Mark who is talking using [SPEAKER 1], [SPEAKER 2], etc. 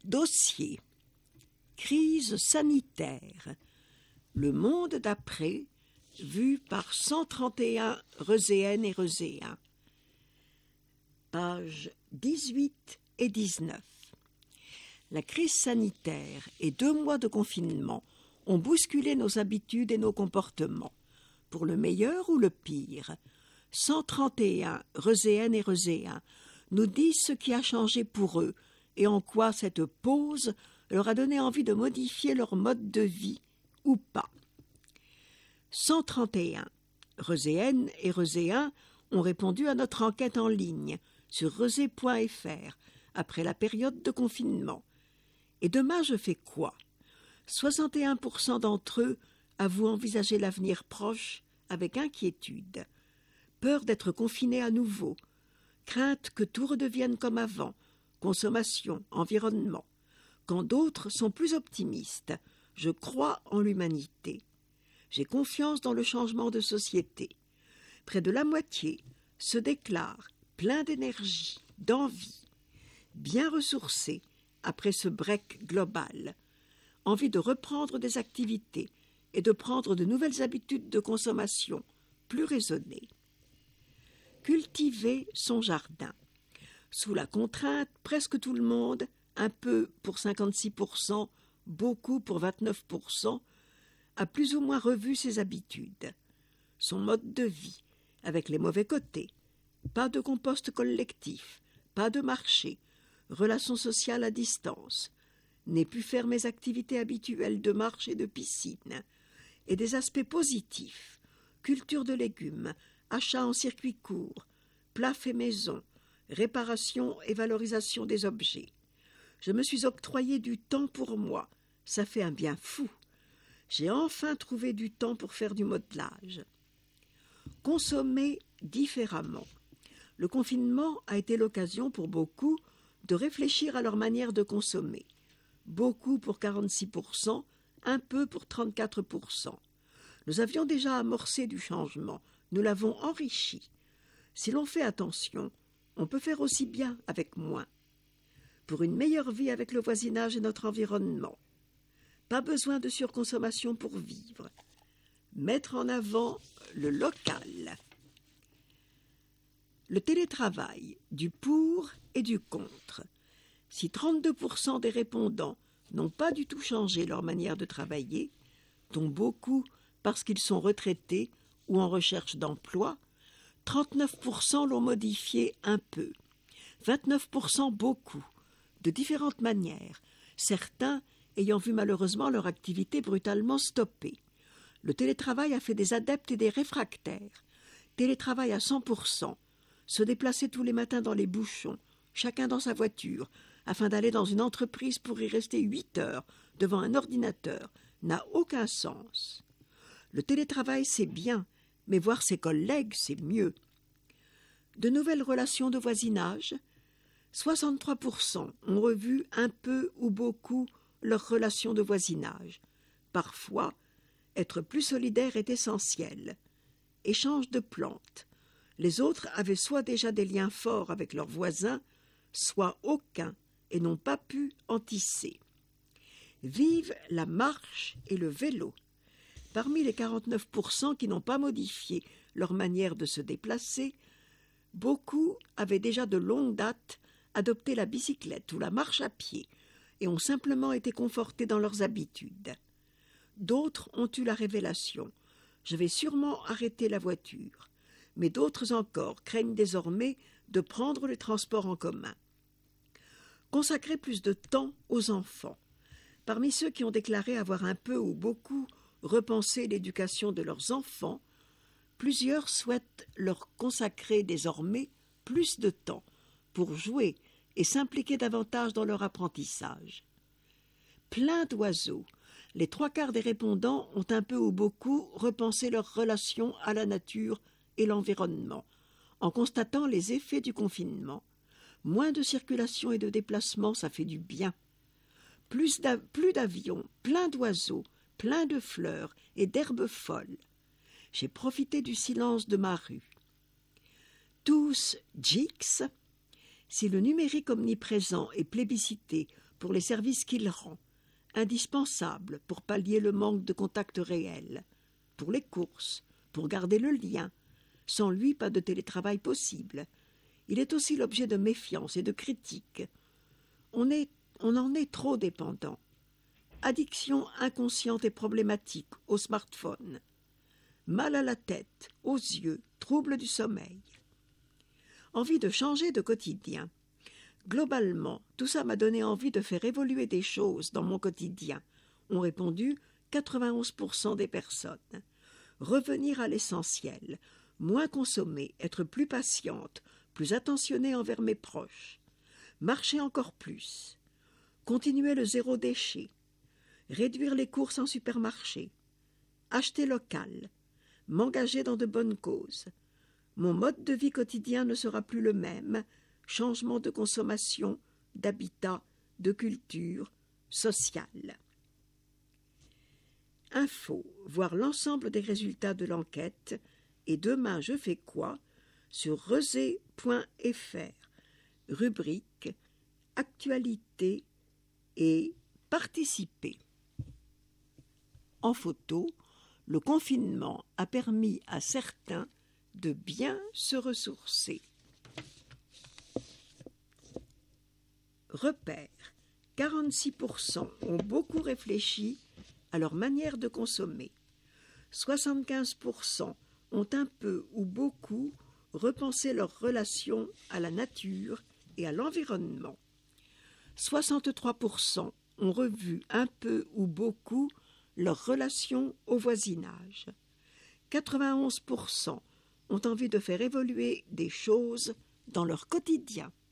[SPEAKER 1] Dossier. Crise sanitaire. Le monde d'après, vu par 131 Reuséennes et Reuséens. Pages 18 et 19. La crise sanitaire et 2 mois de confinement ont bousculé nos habitudes et nos comportements, pour le meilleur ou le pire. 131 Reuséennes et Reuséens nous disent ce qui a changé pour eux et en quoi cette pause leur a donné envie de modifier leur mode de vie ou pas. 131 Reuséennes et Reuséens ont répondu à notre enquête en ligne sur reusé.fr après la période de confinement. Et demain, je fais quoi ? 61% d'entre eux avouent envisager l'avenir proche avec inquiétude. Peur d'être confinés à nouveau, crainte que tout redevienne comme avant, consommation, environnement. Quand d'autres sont plus optimistes, je crois en l'humanité. J'ai confiance dans le changement de société. Près de la moitié se déclarent pleins d'énergie, d'envie, bien ressourcés après ce break global, envie de reprendre des activités et de prendre de nouvelles habitudes de consommation plus raisonnées. Cultiver son jardin. Sous la contrainte, presque tout le monde, un peu pour 56%, beaucoup pour 29%, a plus ou moins revu ses habitudes. Son mode de vie, avec les mauvais côtés. Pas de compost collectif, pas de marché, relations sociales à distance, n'ai pu faire mes activités habituelles de marche et de piscine, et des aspects positifs, culture de légumes, achat en circuit court, plats faits maison, réparation et valorisation des objets. Je me suis octroyé du temps pour moi, ça fait un bien fou. J'ai enfin trouvé du temps pour faire du modelage. Consommer différemment. Le confinement a été l'occasion pour beaucoup de réfléchir à leur manière de consommer. Beaucoup pour 46%, un peu pour 34%. Nous avions déjà amorcé du changement, nous l'avons enrichi. Si l'on fait attention, on peut faire aussi bien avec moins. Pour une meilleure vie avec le voisinage et notre environnement. Pas besoin de surconsommation pour vivre. Mettre en avant le local. Le télétravail, du pour et du contre. Si 32% des répondants n'ont pas du tout changé leur manière de travailler, dont beaucoup parce qu'ils sont retraités ou en recherche d'emploi, 39% l'ont modifié un peu, 29% beaucoup, de différentes manières, certains ayant vu malheureusement leur activité brutalement stoppée. Le télétravail a fait des adeptes et des réfractaires. Télétravail à 100%, se déplacer tous les matins dans les bouchons, chacun dans sa voiture, afin d'aller dans une entreprise pour y rester 8 heures devant un ordinateur, n'a aucun sens. Le télétravail, c'est bien, mais voir ses collègues, c'est mieux. De nouvelles relations de voisinage, 63% ont revu un peu ou beaucoup leurs relations de voisinage. Parfois, être plus solidaire est essentiel. Échange de plantes. Les autres avaient soit déjà des liens forts avec leurs voisins, soit aucun et n'ont pas pu en tisser. Vive la marche et le vélo. Parmi les 49% qui n'ont pas modifié leur manière de se déplacer, beaucoup avaient déjà de longue date adopté la bicyclette ou la marche à pied et ont simplement été confortés dans leurs habitudes. D'autres ont eu la révélation « Je vais sûrement arrêter la voiture », mais d'autres encore craignent désormais de prendre le transport en commun. Consacrer plus de temps aux enfants. Parmi ceux qui ont déclaré avoir un peu ou beaucoup repensé l'éducation de leurs enfants, plusieurs souhaitent leur consacrer désormais plus de temps pour jouer et s'impliquer davantage dans leur apprentissage. Plein d'oiseaux. Les 3/4 des répondants ont un peu ou beaucoup repensé leur relation à la nature et l'environnement, en constatant les effets du confinement. Moins de circulation et de déplacement, ça fait du bien. Plus d'avions, plein d'oiseaux, plein de fleurs et d'herbes folles. J'ai profité du silence de ma rue. Tous Jix, Si le numérique omniprésent est plébiscité pour les services qu'il rend, indispensable pour pallier le manque de contact réel, pour les courses, pour garder le lien, sans lui pas de télétravail possible, il est aussi l'objet de méfiance et de critiques. On en est trop dépendant. Addiction inconsciente et problématique au smartphone. Mal à la tête, aux yeux, troubles du sommeil. Envie de changer de quotidien. Globalement, tout ça m'a donné envie de faire évoluer des choses dans mon quotidien, ont répondu 91% des personnes. Revenir à l'essentiel, moins consommer, être plus patiente, plus attentionnée envers mes proches. Marcher encore plus. Continuer le zéro déchet. Réduire les courses en supermarché. Acheter local. M'engager dans de bonnes causes. Mon mode de vie quotidien ne sera plus le même. Changement de consommation, d'habitat, de culture, sociale. Info, voir l'ensemble des résultats de l'enquête et demain je fais quoi sur rosé.fr, rubrique actualité et participer. En photo, le confinement a permis à certains de bien se ressourcer. Repère, 46% ont beaucoup réfléchi à leur manière de consommer. 75% ont un peu ou beaucoup repensé leur relation à la nature et à l'environnement. 63% ont revu un peu ou beaucoup leur relation au voisinage. 91% ont envie de faire évoluer des choses dans leur quotidien.